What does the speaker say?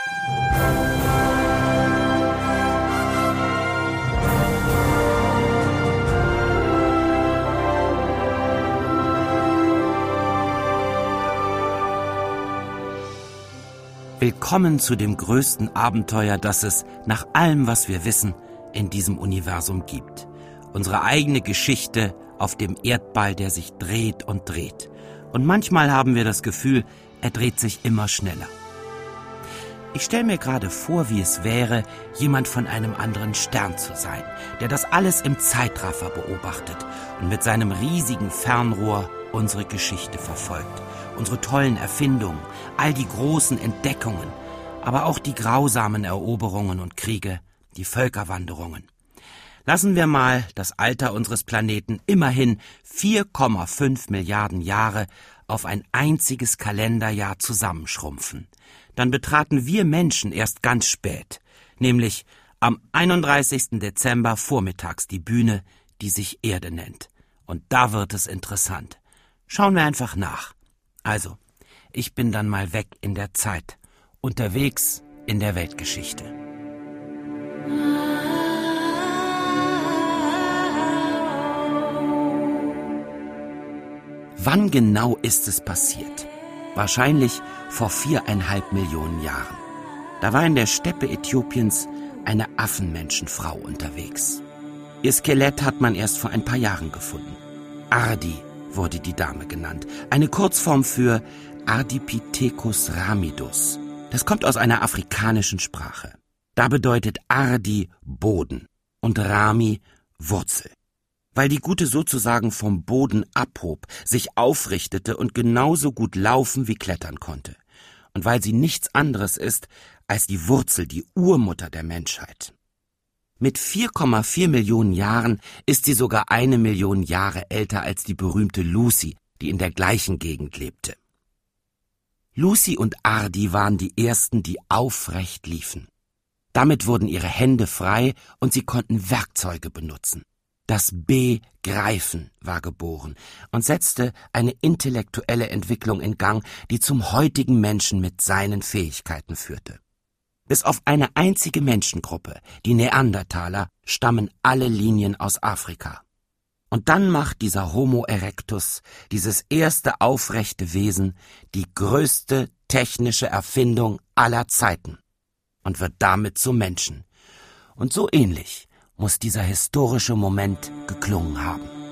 Willkommen zu dem größten Abenteuer, das es, nach allem, was wir wissen, in diesem Universum gibt. Unsere eigene Geschichte auf dem Erdball, der sich dreht und dreht. Und manchmal haben wir das Gefühl, er dreht sich immer schneller. Ich stelle mir gerade vor, wie es wäre, jemand von einem anderen Stern zu sein, der das alles im Zeitraffer beobachtet und mit seinem riesigen Fernrohr unsere Geschichte verfolgt. Unsere tollen Erfindungen, all die großen Entdeckungen, aber auch die grausamen Eroberungen und Kriege, die Völkerwanderungen. Lassen wir mal das Alter unseres Planeten immerhin 4,5 Milliarden Jahre auf ein einziges Kalenderjahr zusammenschrumpfen. Dann betraten wir Menschen erst ganz spät, nämlich am 31. Dezember vormittags die Bühne, die sich Erde nennt. Und da wird es interessant. Schauen wir einfach nach. Also, ich bin dann mal weg in der Zeit, unterwegs in der Weltgeschichte. Wann genau ist es passiert? Wahrscheinlich vor 4,5 Millionen Jahren. Da war in der Steppe Äthiopiens eine Affenmenschenfrau unterwegs. Ihr Skelett hat man erst vor ein paar Jahren gefunden. Ardi wurde die Dame genannt. Eine Kurzform für Ardipithecus ramidus. Das kommt aus einer afrikanischen Sprache. Da bedeutet Ardi Boden und Rami Wurzel. Weil die Gute sozusagen vom Boden abhob, sich aufrichtete und genauso gut laufen wie klettern konnte. Und weil sie nichts anderes ist als die Wurzel, die Urmutter der Menschheit. Mit 4,4 Millionen Jahren ist sie sogar 1 Million Jahre älter als die berühmte Lucy, die in der gleichen Gegend lebte. Lucy und Ardi waren die ersten, die aufrecht liefen. Damit wurden ihre Hände frei und sie konnten Werkzeuge benutzen. Das Begreifen war geboren und setzte eine intellektuelle Entwicklung in Gang, die zum heutigen Menschen mit seinen Fähigkeiten führte. Bis auf eine einzige Menschengruppe, die Neandertaler, stammen alle Linien aus Afrika. Und dann macht dieser Homo erectus, dieses erste aufrechte Wesen, die größte technische Erfindung aller Zeiten und wird damit zum Menschen. Und so ähnlich muss dieser historische Moment geklungen haben.